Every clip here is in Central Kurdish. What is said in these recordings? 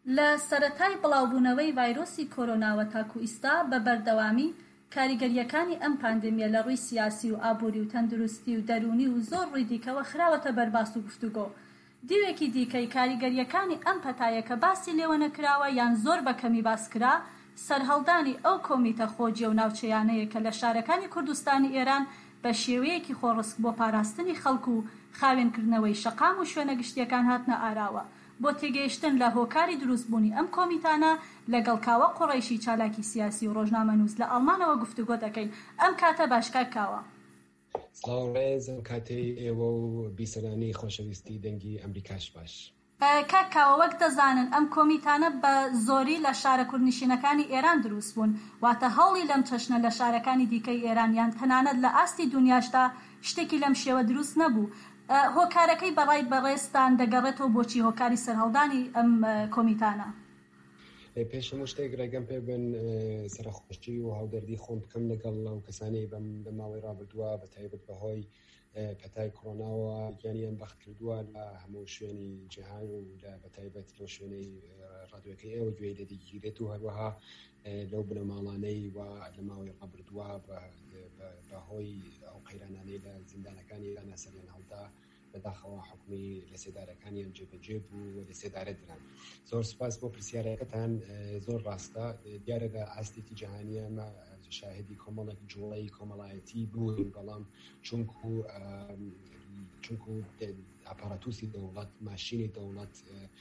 لە سەرەتای بڵاوبوونەوەی ڤایرۆسی کۆرۆناوە تاکو ئێستا بە بەردەوامی کاریگەریەکانی ئەم پاندێمیە لە ڕووی سیاسی و ئابووری و تەندروستی و دەرونی و زۆر ڕووی دیکەوە خراوەتە بەرباس و گفتوگۆ. دیوێکی دیکەی کاریگەریەکانی ئەم پەتایە کە باسی لێوە نەکراوە یان زۆر بەکەمی باسکرا سەرهەڵدانی ئەو کۆمیتە خۆجیە و ناوچەیانەیە کە لە شارەکانی کوردستانی ئێران بە شێوەیەکی خۆڕسک بۆ پاراستنی خەڵک و خاوێنکردنەوەی شەقام و شوێنە گشتیەکان هاتنە ئاراوە. بۆ تێگەیشتن لە هۆکاری دروستبوونی ئەم کۆمیتانە لەگەڵ کاوە قوڕیشی چالاکی سیاسی و ڕۆژنامەنووس لە ئەڵمانەوە گفتوگۆ دەکەین. ئەم کاتە باشکار کاوە. سڵاو ڕێزم کاتەی ئێوە و بیسەرانی خۆشەویستی دەنگی ئەمریکاش باش. کاکاوە وەک دەزانن ئەم کۆمیتانە بە زۆری لە شارە کوردنشینەکانی ئێران دروست بوون، واتە هەوڵی لەم چەشنە لە شارەکانی دیکەی ئێرانیان تەنانەت لە ئاستی دنیاشدا شتێکی لەم شێوە دروست نەبوو. هۆکارەکەی بەڕای بەڕێستان دەگەڕێتەوە بۆچی هۆکاری سەرهەڵدانی ئەم کۆمیتانە؟ پێش هەموو شتێک ڕێگەم پێ بن سەرخۆشی و هاودەردی خۆم بکەم لەگەڵ ئەو کەسانی بە ماوەی ڕابردووە بە تایبەت بەهۆی پەتای کۆرۆناوە گیانیان بەخت کردووە لە هەموو شوێنی جیهان و لە بەتایبەت لەو شوێنەی ڕادیۆکەی ئێوە گوێی لێدەگیرێت و هەروەها لەو بنەماڵانەی و لە ماوەی ڕابردووە بەهۆی ئەو قەیرانانەی لە زیندانەکانی ئێران سەریان هەڵدا بەداخەوە حکومی لە سێدارەکانیان جێبەجێ بوو و لە سێدارە دران. زۆر سپاس بۆ پرسیارەکەتان. زۆر ڕاستە دیارە لە ئاستێکی جیهانیە شاهدی کۆمەڵێک جوڵەی کۆمەڵایەتی بووین، بەڵام چونکو ئاپاراتوسی دەوڵەت ماشینی دەوڵەت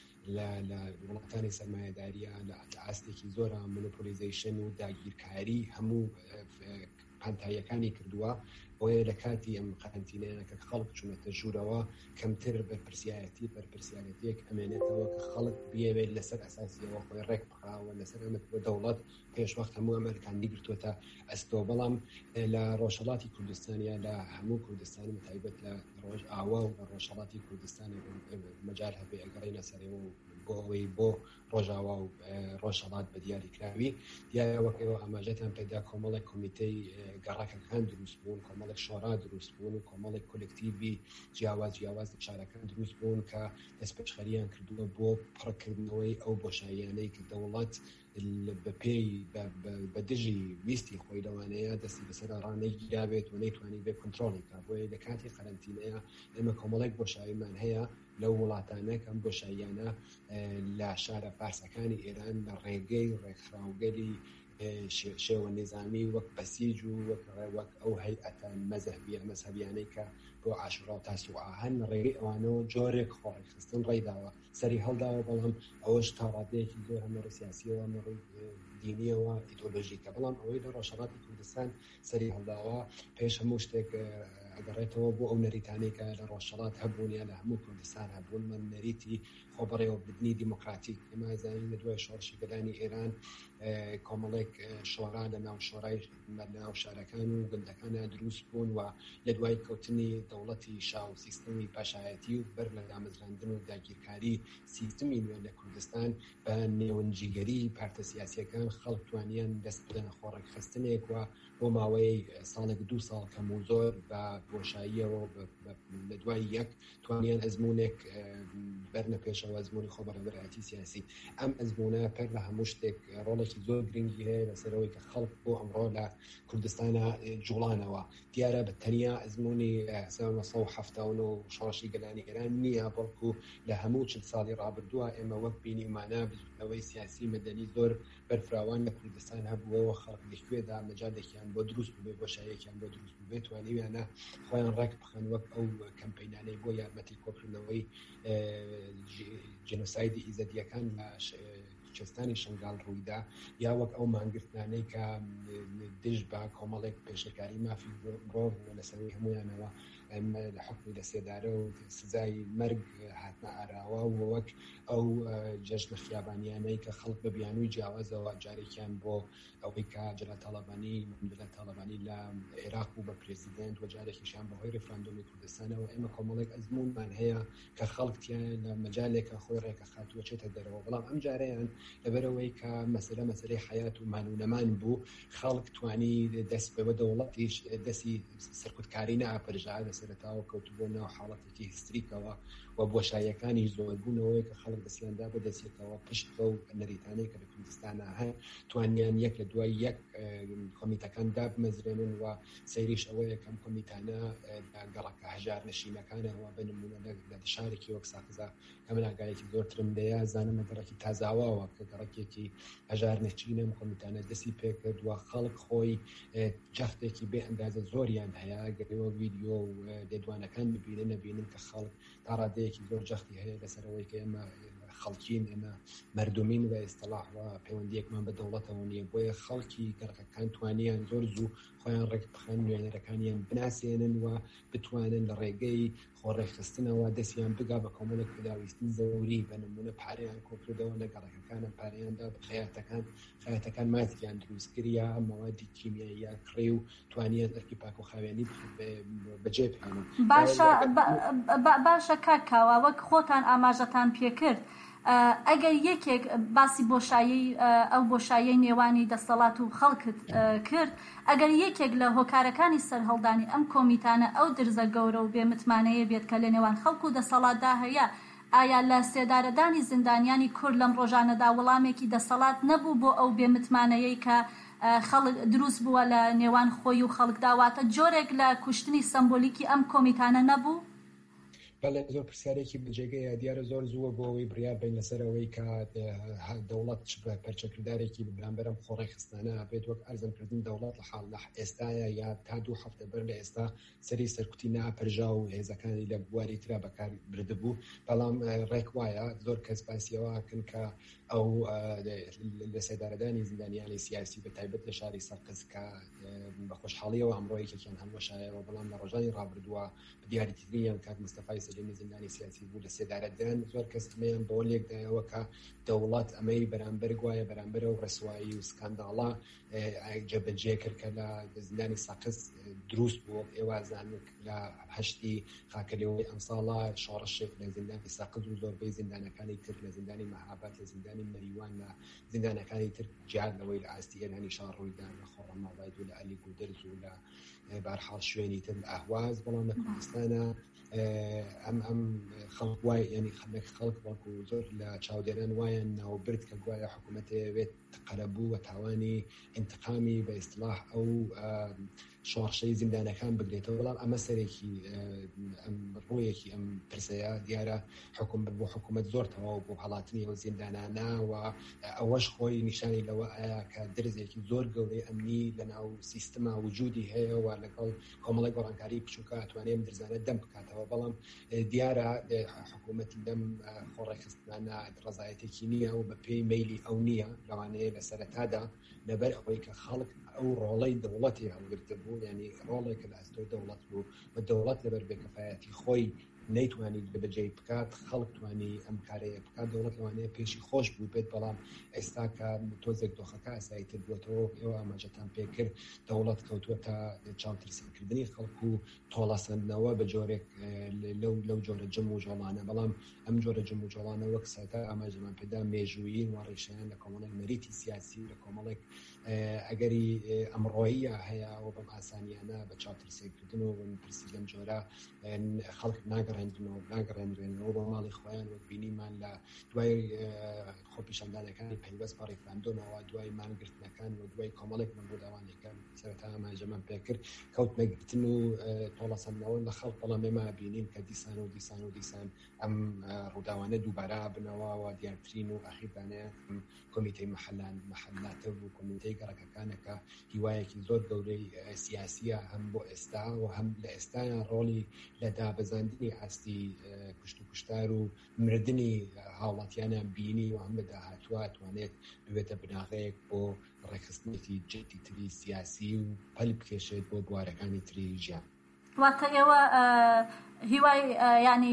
لە وڵاتانی سەرمایەداریە لە ئاستێکی زۆرە مۆنۆپۆلیزیشن و داگیرکاری هەموو پانتاییەکانی کردووە، بۆیە لە کاتی ئەم قەرەنتینەیە کە خەڵک چونەتە ژوورەوە کەمتر بەرپرسیارەتیەک ئەمێنێتەوە کە خەڵک بێوێت لەسەر ئەساسیەوە خۆی ڕێک بخاوە لەسەر ئەمە بۆ دەوڵەت پێشوەخت هەموو ئەمریکانی گرتوۆتە ئەستۆ. بەڵام لە ڕۆژهەڵاتی کوردستانیا لە هەموو کوردستان تایبەت لە ڕۆژ ئاوا و لە ڕۆژهەڵاتی کوردستان مەجال هەبێ ئەگەڕێنە سەرەوە بۆ ئەوەی بۆ ڕۆژاوا و ڕۆژهەڵات بە دیاریکراوی دیارەوەکەوە ئاماژەتان پێدا کۆمەڵێک کۆمیتەی گەڕاکەکان دروست بوون، کۆمەڵێک شۆڕا دروست بوون و کۆمەڵێک کۆلکتیڤی جیاواز شارەکان دروست بوون کە دەستپێچخەریان کردووە بۆ پڕکردنەوەی ئەو بۆشاییانەی کە دەوڵەت بەپێی بە دژی ویستی خۆی لەوانەیە دەستی بەسەر ڕانەی گیرابێت و نەیتوانی بێ کۆنتڕۆڵی کا. بۆیە لە کاتی قەرەنتینەیە ئێمە کۆمەڵێک بۆشاییمان هەیە لەو وڵاتانە کەم بۆشاییانە لە شارە پارسەکانی ئێران لە ڕێگەی ڕێکخراوگەری شێوە نظامی وەک بەسیج و وەک ئەو هەیئەتە مەزهەبیانەی کە بۆ عاشورا و تاسوعا هەن ڕێگەی ئەوانەوە جۆرێک خۆڕێکخستن ڕێداوە سەری هەڵداوە، بەڵام ئەوەش تا ڕادەیەکی زۆر هەمەڕی سیاسیەوە هەمەڕی دینیەوە ئیدۆلۆژیکە. بەڵام ئەوەی لە ڕۆژهەڵاتی کوردستان سەری هەڵداوە پێش هەموو شتێک ئەگەڕێتەوە بۆ ئەو نەریتانەی کە لە ڕۆژهەڵات هەبوون یا لە هەموو کوردستان هەبوون. من نەریتی خۆبەڕێوەبردنی دیموکراتیک ئێمە زانین لە دوای شۆڕشی گەلانی ئێران کۆمەڵێک شۆڕا لە ناو شۆڕای ناو شارەکان و گوندەکانە دروست بوون و لە دوای کەوتنی دەوڵەتی شاو سیستەمی پاشایەتی و بەر لە دامەزراندن و داگیرکاری سیستەمی نوێ لە کوردستان بە نێوەنجیگەری پارتە سیاسیەکان خەڵک توانیان دەست بدەنە خۆڕێکخستنێک و بۆ ماوەی ساڵێک 2 ساڵ کەم و زۆر بە بۆشاییەوە لە دوای یەک توانیان ئەزمونێک بەرنە پێشەوە ئەزمموی خۆبەرەبەرایەتی سیاسی. ئەم ئەزمونە پەر لە هەموو شتێک ڕۆڵێکی زۆر گرنگی هەیە لەسەرەوەی کە خەڵک بۆ ئەمڕۆ لە کوردستانە جوڵانەوە. دیارە بە تەنیا ئەزمموی 1970 و شۆڕشی گەلانی ئێران نییە، بەڵکو لە هەموو 40 ساڵی ڕابردووە ئێمە وەک بینیمانە بزنەوەی سیاسی مەدەنی زۆر بەرفراوان لە کوردستان هەبووەوە. خەڵک لەکوێدا مەجالێکیان بۆ دروست بووبێ بۆشایەکیان بۆ دروست بووبێت توانیویانە خۆیان ڕێک بخەن وەک ئەو کەمپەینانەی بۆ یارمەتی کۆکردنەوەی جنۆسایدی ئیزەدیەکان لە کوێستانی شنگال ڕوویدا، یا وەک ئەو مانگرتنانەی کە دژ بە کۆمەڵێک پێشەکاری مافی ڕۆ لەسەروی هەمویانەوە لە حکمی لە سێدارە و سزای مەرگ هاتنە ئاراوە و وەک ئەو جەژنە خیابانیانەی کە خەڵک بە بیانووی جیاوازەوە جارێکیان بۆ ئەوەی کە جەلات تاڵەبانی لە عێراق و بە پرێزیدنت و جارێکیشان بەهۆی ڕێفراندۆمی کوردستانەوە. ئێمە کۆمەڵێک ئەزمونمان هەیە کە خەڵکیان لە مەجالێکە خۆی ڕێکە خاتووە چێتە دەرەوە، بەڵام ئەم جارەیان لەبەرەوەی کە مەسەلەی حیات و مانونەمان بوو خەڵک توانی دەست بە دەوڵەتیش دەستی سەرکوتکاری نەئاپەرژا سەرەتاوە کەوتبووە ناو حاڵەتێکی هیستریکەوە و بۆشاییەکانی زۆربوونەوەی کە خەڵک دەستیاندا بەدەستێتەوە پشت بە و نەریتانەی کە لە کوردستانە هەیە توانیان یەک لە دوای یەک کۆمیتەکان دابمەزرێنن و سەیریش ئەوەیە کەم کۆمیتانە گەڕەکە هەژار نشینەکانەوە بنمونە لە شارێکی وەک ساقزا کە من ئاگایەکی زۆرترم لێیە زانمە گەڕێکی تازاواوە کە گەڕێکێکی هەژار نشینە کۆمیتانە دەستی پێکرد و خەڵک خۆی جەفتێکی بێ ئەندازە زۆریان هەیە گەڕێەوە ویدیۆ و لێدوانەکان ببینن نەبینن کە خەڵک تا ڕادەیەکی زۆر جەختی هەیە لەسەرەوەی کە ئێمە خەڵکین ئێمە مردمین و ئێستەلاحوە پەیوەندیەکمان بە دەوڵەتەوە نییە بۆیە خەڵکی گەڕەکەکان توانیان زۆر زوو خۆیان ڕێک بخەن نوێنەرەکانیان بناسێنن و بتوانن لە ڕێگەی خۆڕێخستنەوە دەستیان بگا بە کۆمەڵێک پێداویستی زەوری بە نمونە پارەیان کۆکردەوە لە گەڕەکەکانە پارەیاندا خەیاتەکان ماتیان دروستکردیا مەوادی کیمیاییە کڕێ و توانیان ئەرکی پاک و خاوێنی بەجێ بهێنن. باشە کاکاوە وەک خۆتان ئاماژەتان پێکرد ئەگەر یەکێک باسی بۆشایی ئەو بۆشایی نێوانی دەسەڵات و خەڵکت کرد ئەگەر یەکێک لە هۆکارەکانی سەرهەڵدانی ئەم کۆمیتانە ئەو درزە گەورە و بێمتمانەیە بێت کە لە نێوان خەڵک و دەسەڵاتدا هەیە ئایا لە سێدارەدانی زیندانیانی کورد لەم ڕۆژانەدا وەڵامێکی دەسەڵات نەبوو بۆ ئەو بێمتمانەیەی کە خەڵک دروست بووە لە نێوان خۆی و خەڵکداواتە جۆرێک لە کوشتنی سمبۆلیکی ئەم کۆمیتانە نەبوو؟ بەڵێ زۆر پرسیارێکی بجێگەیە دیارە زۆر زووە بۆ ئەوەی بڕیار بین لەسەرەوەی کە دەوڵەت پەرچەکردارێکی بەرامبەرم خۆڕێخستانە بێت وەک ئەرزمکردن دەوڵەت لە حاڵ لە ئێستاە یا تا 2 هەفتە بەر لە ئێستا سەری سەرکوتی ناپەرژا و هێزەکانی لە بواری ترا بەکار بردبوو بەڵام ڕێک وایە زۆر کەس باسیەوەکن کە ئەو لە سێدارەدانی زیندانیانی سیاسی بە تایبەت لە شاری سەرقز کە بە خۆشحاڵیەوە ئەمڕۆیەکێکیان هەموەشایەوە بەڵام لە ڕۆژانی ڕابردووە دیاریترین کات مستەفای سەلیمی زیندانی سیاسی بوو لە سێدارەدان زۆر کەس دمەیان بۆ لێکدایەوە کە دەوڵەت ئەمەی بەرامبەر گوایە بەرامبەر و ڕسوایی و سکانداڵا جەبەجێ کرد کە لە زیندانی ساقز دروست بوو ئێوازان لە هەشتی خاکەلەوەی ئەمساڵا شۆڕشێک لە زیندانی ساقز و زۆربەی زیندانەکانی تر لە زیندانی مەهاباد لە زیندانی مەریوان لە زیندانەکانی تر جار لەوەی لە ئاستی ئێرانی شار ڕوویدا لە خۆڕەماڵای و لە ئەلی گودرز و لە بارحاڵ شوێنی تر ئاهواز بەڵام لە کوردستانە ئەم خەڵک وای ینی خەڵک بەڵکو زۆر لە چاودێران وایە ناوبرد کە گوایە حکوومەتێوێت قەرەبوو و تاوانی ئینتقامی بە ئیستلاح ئەو شۆڕشەی زیندانەکان بگرێتەوە بەڵام ئەمە سەرێکی ئەم ڕوویەکی ئەم پرسەیە دیارە حکوومەت بۆ حکوومەت زۆر تەواو بۆ هەڵاتنی ئەو زیندانانە و ئەوەش خۆی نیشانی لەوە ئایا کە درزێکی زۆر گەورەی ئەمنی لە ناو سیستەما وجودی هەیە و لەگەڵ کۆمەڵی گۆڕانکاری بچووکە ئەتوانێت درزانە دەم بکاتەوە بەڵام دیارە حکوومەتی دەم خۆڕێخستانە ڕزایەتێکی نییە و بە پێی مەیلی ئەو نییە لەوانەیە لە سەرەتادا لەبەر ئەوەی کە خەڵک ئەو ڕۆڵەی دەوڵەتی هەڵگرتە بوو ینی ڕۆڵێک لە ئەستۆی دەوڵەت بوو بە دەوڵەت لەبەر بێکەفایەتی خۆی نەیتوانیت بەجێ بکات خەڵک توانی ئەم کارەیە بکات دەوڵەت لەوانەیە پێشی خۆش بوو بێت بەڵام ئێستا کە تۆزێک دۆخەکە ئاساییتر بووەتەوە ئێوە ئاماژەتان پێکرد دەوڵەت کەوتووەتە چاوترسانکردنی خەڵک و تۆڵەسەندنەوە بە جۆرێک لەو جۆرە جەم و جۆڵانە بەڵام ئەم جۆرە جەم و جۆڵانە وەک سەتا ئاماژەمان پێدا مێژوویین و ڕێشیان لە کۆمەڵێک مەریتی سیاسی لە کۆمەڵێک ئەگەری ئەمڕۆییە هەیە و بەم ئاسانیانە بە چاوترسێکردن و پرسی لەم جۆرە خەڵک ناگەڕێنرێنەوە بۆ ماڵی خۆیان وەک بینیمان لە دوای خۆپیشاندانەکانی پەیوەست بە ڕێکخراندنەوە دوای مانگرتنەکان و دوای کۆمەڵێک من ڕووداوانەکان سەرەتا ئاماژەمان پێکرد کەوت نەگرتن و تۆڵەسەندنەوە لە خەڵک بەڵام ئێمە بینین کە دیسان ئەم ڕووداوانە دووبارە بنەوە و دیارترین و ئەخیرانەیە کۆمیتەی مەحەلاتە و کۆمیتەی گەڕەکەکانەکە هیوایەکی زۆر گەورەی سیاسیە هەم بۆ ئێستا و هەم لە ئێستایان ڕۆڵی لە دابەزاندنی ئاستی کوشت و کوشتار و مردنی هاوڵاتیانە بینی و هەم لە داهاتوە توانێت ببێتە بناغەیەک بۆ ڕێکخستنێتی جدی تری سیاسی و پەل بکێشێت بۆ بوارەکانی تری ژیان. واتە ئێوە هیوای ینی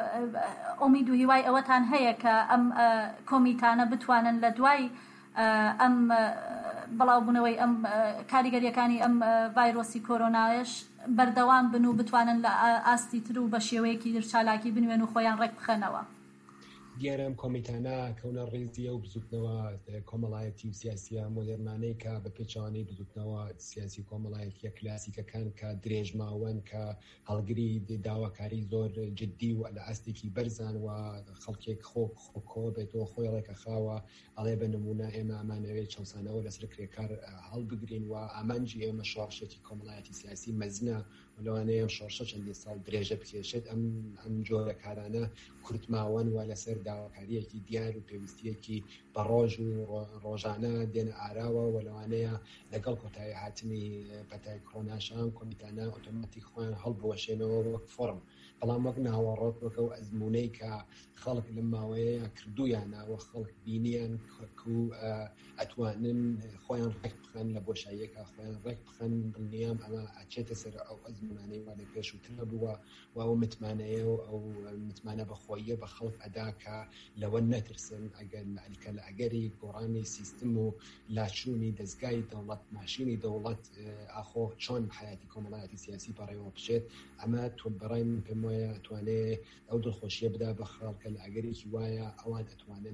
ئومید و هیوای ئەوەتان هەیە کە ئەم کۆمیتانە بتوانن لە دوای ئەم بەڵاوبوونەوەی ئەم کاریگەریەکانی ئەم ڤایرۆسی کۆرۆنایش بەردەوام بن و بتوانن لە ئاستی تر و بە شێوەیەکی چالاکی بنوێن و خۆیان ڕێک بخەنەوە. دیارم کۆمیتانە کەونە ڕێزیە و بزوتنەوە کۆمەڵایەتی و سیاسیە مۆدرنانەی کە بە پێچوانەی بزوتنەوە سیاسی کۆمەڵایەتیە کلاسیکەکان کە درێژماوەن کە هەڵگری داواکاری زۆر جددی و لە ئاستێکی بەرزان و خەڵکێک خۆ بێتەوە خۆی ڕێکە خاوە ئەڵێ بە نمونە ئێمە ئامانەوێت چەسانەوە لەسەر کرێکار هەڵبگرین و ئامانجی ئێمە شۆڕشێتی کۆمەڵایەتی سیاسی مەزنە و لەوانەیە شۆڕشە چەندین ساڵ درێژە بکێشێت ئەم جۆرە کارانە کورتماوەن و لەسەر داواکاریەکی دیار و پێویستیەکی بە ڕۆژ و ڕۆژانە دێنە ئاراوە و لەوانەیە لەگەڵ کۆتایی هاتنی پەتای کۆڕۆناشان کۆمیتانە ئۆتۆماتیک خۆیان هەڵبوەشێنەوە وەک فۆرم بەڵام وەک ناوەڕۆک وەکە و ئەزمونەی کە خەڵک لەم ماوەیە کردویانەوە خەڵک بینیان و ئەتوانن خۆیان ڕێک بخەن لە بۆشاییەکە خۆیان ڕێک بخەن دڵنیام ئەمە ئەچێتە سەر ئەو ئەزمونانەی وا لە پێشووترە بووە و ئەو متمانەیە و ئەو متمانە بەخۆییە بە خەڵک ئەدا کە لەوە نەترسن ئەگەر مەعلیکە لە ئەگەری گۆڕانی سیستم و لاچوونی دەستگای دەوڵەت ماشینی دەوڵەت ئاخۆ چۆن حیاتی کۆمەڵایەتی سیاسی بەڕێوە بچێت ئەمە تۆ بەڕای من پێم وایە ئەتوانێت ئەو دڵخۆشیە بدا بە خەڵکە لە ئەگەرێکی وایە ئەوان ئەتوانن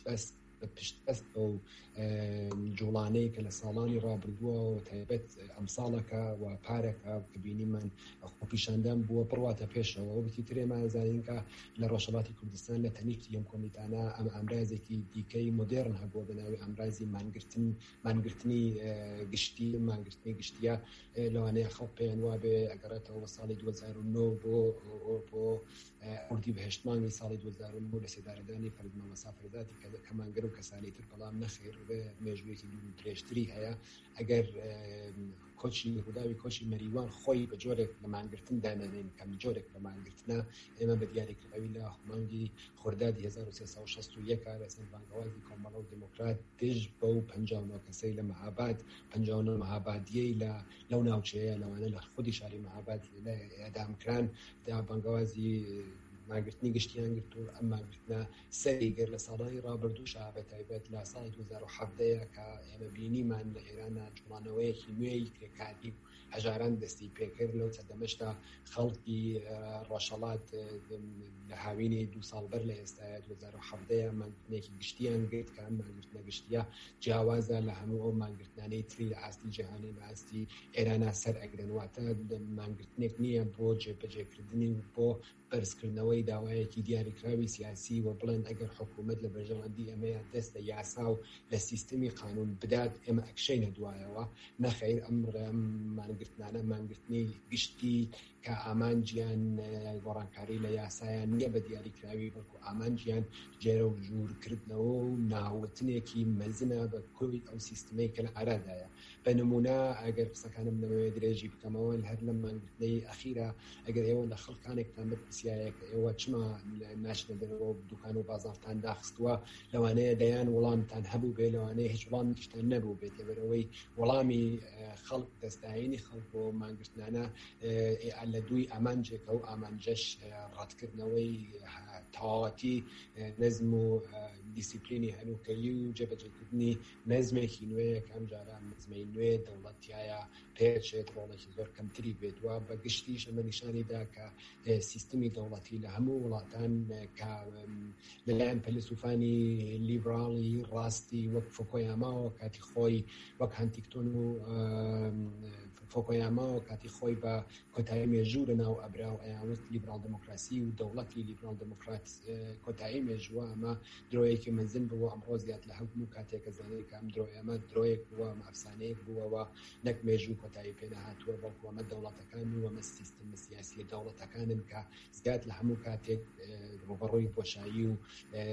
پشتبەست ئەو جوڵانەی کە لە ساڵانی ڕابردووە و تایبەت ئەم ساڵەکە و پارەکە کە بینیمان خۆپیشاندان بووە بڕواتە پێشەوە وەکی ترێمان زانینکە لە ڕۆژهەڵاتی کوردستان لە تەنیفتی ئەم کۆمیتانە ئەم ئامرازێکی دیکەی مۆدێرن هەبووە بەناوی ئامرازی مانگرتنی گشتی مانگرتنی گشتیە لەوانەیە خەڵک پێیان وابێ ئەگەڕێتەوە ساڵی 2009 بۆ ئوردی بەهێشتمانی ساڵی 2009 لە سێدارەدانی فەرمانە مەسافرەداتی کە مانگەر و کەسانی تر بەڵام نەخێر مێژوویەکی درێژتری هەیە ئەگەر کۆچی ڕووداوی کۆچی مەریوان خۆی بە جۆرێک لە مانگرتن دانانێن کەم جۆرێک لە مانگرتنە ئێمە بە دیاریکراوی لە مانگی خۆردادی 1361 لەسەر بانگەوازی کۆمەڵە و دموکرات دژ بەو 59 کەسەی لە مەهاباد 59 مەهابادیەی لەو ناوچەیە لەوانە لە خودی شاری مەهاباد ئەدامکران دا بانگەوازی ماگرتنی گشتیان گرت و ئەم ماگرتنە سەری گەر لە ساڵانی ڕابردووشە بە تایبەت لە ساڵی 2017 کە ئێمە بینیمان لە ئێرانە جوڵانەوەیەکی نوێی کرێکاری هەژاران دەستی پێکرد لەو چەندەمەشتا خەڵکی ڕۆژهەڵات لە هاوینی 2 ساڵ بەر لە ئێستاە 2017 ماگرتنێکی گشتیان گرت کە ئەم ماگرتنە گشتیە جیاوازە لە هەموو ئەو ماگرتنانەی تری لە ئاستی جیهانی لە ئاستی ئێرانە سەر ئەگرنواتە ماگرتنێک نییە بۆ جێبەجێکردنی و بۆ بەرزکردنەوەی داوایەکی دیاریکراوی سیاسی و بڵێن ئەگەر حکوومەت لە بەرژەوەندی ئەمەیە دەست لە یاسا و لە سیستمی قانون بدات ئێمە ئەکشەینە دوایەوە نەخەیر ئەم مانگرتنانە مانگرتنی گشتی کە ئامانجیان گۆڕانکاری لە یاسایان نییە بە دیاریکراوی بەڵکو ئامانجیان جێرە و ژوورکردنەوە و ناوتنێکی مەزنە بە کۆی ئەو سیستمەی کە لە ئارادایە بە نمونە ئەگەر قسەکانم لەوێ درێژی بکەمەوە هەر لە مانگرتنەی ئەخیرە ئەگەر ئێوە لە خەڵکانێکتان بپرسیایە کە ئێوە چما ناچنە دەرەوە دوکان و بازاڕتان داخستووە لەوانەیە دەیان وەڵامتان هەبوو بێ لەوانەیە هیچ وەڵامێکتان نەبوو بێت لەبەرەوەی وەڵامی خەڵک دەستداینی خەڵک بۆ مانگرتنانە لە دووی ئامانجێکە و ئامانجەش ڕەتکردنەوەی تەواوەتی نەزم و دیسیپلینی هەنووکەیی و جێبەجێکردنی نەزمێکی نوێیە کەم جاران نەزمەی نوێ دەوڵەتیایە پێچێت ڕۆڵێکی زۆر کەمتری بێت وە بە گشتیش ئەمە نیشانیدا کە سیستمی دەوڵەتی لە هەموو وڵاتان کە لەلایەن فەیلسوفانی لیبراڵی ڕاستی وەک فوکۆیاماوە کاتی خۆی وەک هانتینگتۆن و فۆکۆیاماوە کاتی خۆی بە کۆتایی مێژوو لەناو ئەبرا و ئەیانوت لیبرال دموکراسی و دەوڵەتی لیبرال دموکرات کۆتایی مێژووە ئەمە درۆیەکی مەزن بووە ئەمڕۆ زیات لە هەموو کاتێکە زانەی کە ئەم درۆی ئەمە درۆیەک بووە ئەفسانەیەک بووەوە نەک مێژوو کۆتایی پێداهاتووە بەڵکو ئەمە دەوڵەتەکان و ئەمە سیستەمە سیاسی دەوڵەتەکانن کە زیات لە هەموو کاتێک ڕوبەڕۆی بۆشایی و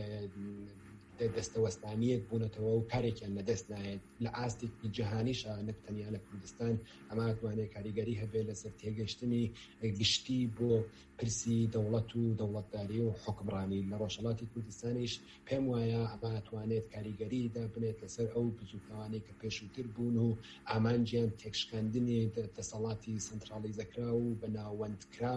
دەستەوەستانیەک بوونەتەوە و کارێکیان لەدەست نایێت لە ئاستێکی جیهانیشە نەک تەنیا لە کوردستان ئەمە ئەتوانێت کاریگەری هەبێت لەسەر تێگەشتنی گشتی بۆ پرسی دەوڵەت و دەوڵەتداری و حکمڕانی لە ڕۆژهەڵاتی کوردستانیش پێم وایە ئەمە ئەتوانێت کاریگەریدا بنێت لەسەر ئەو بزوتنەوانەی کە پێشووتر بوون و ئامانجیان تێکشکاندنی دەسەڵاتی سنترالیزەکرا و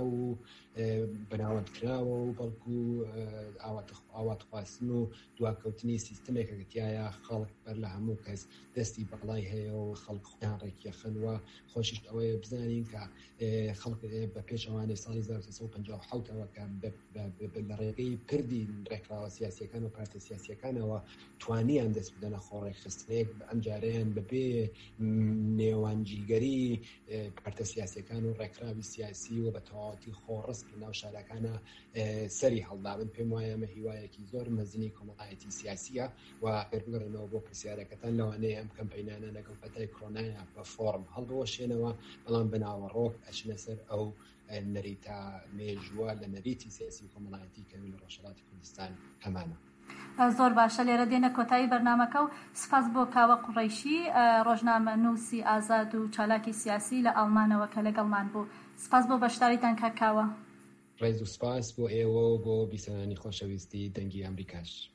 بەناوەندکراوە و بەڵکو ئاواتخواستن و دواکەوت کۆتنی سیستمێکەکەتیایە خەڵک بەر لە هەموو کەس دەستی بەڵای هەیە و خەڵک خۆیان ڕێکیەخەنوە خۆشیش ئەوەیە بزانین کە خەڵک بە پێش ئەوانەی ساڵی 1950ەوە کە لە ڕێگەی کردی ڕێکخراوە سیاسیەکان و پارتە سیاسیەکانەوە توانیان دەست بدەنە خۆڕێکخستنێک ئەم جارەیان بەبێ نێوانجیگەری پارتە سیاسیەکان و ڕێکخراوی سیاسی و بە تەواوەتی خۆڕست ناو شارەکانە سەری هەڵدابن. پێم وایە ئەمە هیوایەکی زۆر مەزنی کۆمەڵایەتی سیاسیە و پێربگەڕێنەوە بۆ پرسیارەکەتان لەوانەیە ئەم کەمپەینانە لەگەڵ پەتای کۆرۆنایە بە فۆرم هەڵدۆشێنەوە بەڵام بەناوەڕۆک ئەچنە سەر ئەو نەریتە مێژووە لە نەریتی سیاسی کۆمەڵایەتی کە لە ڕۆژهەڵاتی کوردستان هەمانە. زۆر باشە لێرە دێنە کۆتایی بەرنامەکە و سپاس بۆ کاوە قوڕیشی ڕۆژنامە نووسی ئازاد و چالاکی سیاسی لە ئەڵمانەوە کە لەگەڵمان بوو. سپاس بۆ بەشداریتان کاکاوە. ڕێز و سپاس بۆ ئێوە و بۆ بیسەرانی خۆشەویستی دەنگی ئەمریکاش.